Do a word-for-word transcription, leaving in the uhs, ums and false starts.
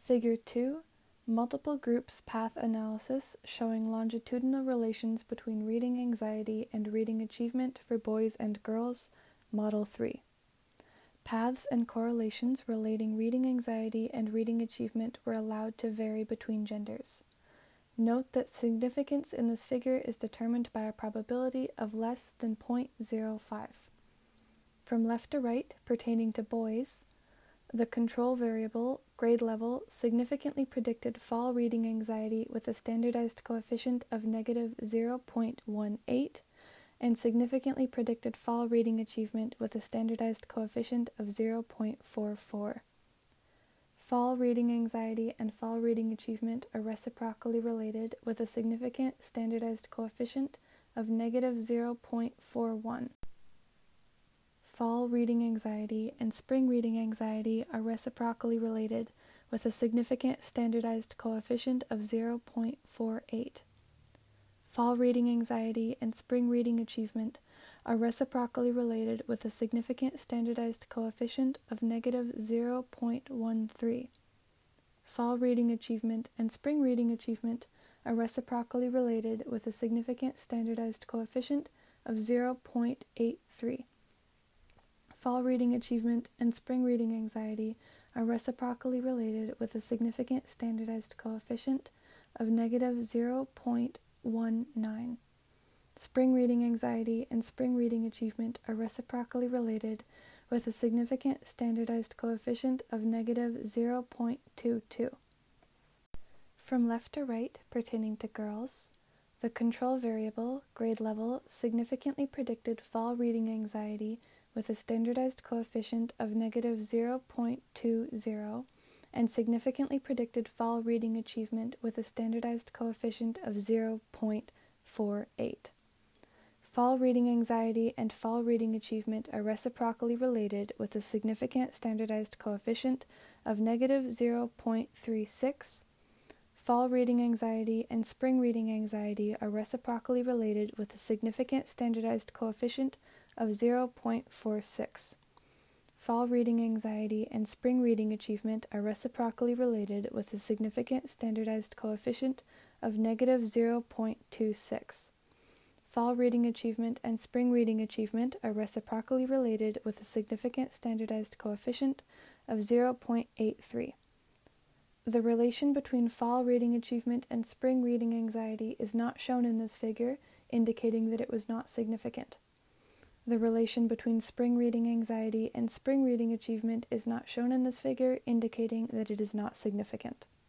Figure two, multiple groups path analysis showing longitudinal relations between reading anxiety and reading achievement for boys and girls, Model three. Paths and correlations relating reading anxiety and reading achievement were allowed to vary between genders. Note that significance in this figure is determined by a probability of less than zero point zero five. From left to right, pertaining to boys, the control variable, grade level, significantly predicted fall reading anxiety with a standardized coefficient of negative zero point one eight and significantly predicted fall reading achievement with a standardized coefficient of zero point four four. Fall reading anxiety and fall reading achievement are reciprocally related with a significant standardized coefficient of negative zero point four one. Fall reading anxiety and spring reading anxiety are reciprocally related with a significant standardized coefficient of zero point four eight. Fall reading anxiety and spring reading achievement are reciprocally related with a significant standardized coefficient of negative zero point one three. Fall reading achievement and spring reading achievement are reciprocally related with a significant standardized coefficient of zero point eight three. Fall reading achievement and spring reading anxiety are reciprocally related with a significant standardized coefficient of negative zero point one nine. Spring reading anxiety and spring reading achievement are reciprocally related with a significant standardized coefficient of negative zero point two two. From left to right, pertaining to girls, the control variable, grade level, significantly predicted fall reading anxiety with a standardized coefficient of negative zero point two zero and significantly predicted fall reading achievement with a standardized coefficient of zero point four eight. Fall reading anxiety and fall reading achievement are reciprocally related with a significant standardized coefficient of negative zero point three six. Fall reading anxiety and spring reading anxiety are reciprocally related with a significant standardized coefficient of zero point four six. Fall reading anxiety and spring reading achievement are reciprocally related with a significant standardized coefficient of negative zero point two six. Fall reading achievement and spring reading achievement are reciprocally related with a significant standardized coefficient of zero point eight three. The relation between fall reading achievement and spring reading anxiety is not shown in this figure, indicating that it was not significant. The relation between spring reading anxiety and spring reading achievement is not shown in this figure, indicating that it is not significant.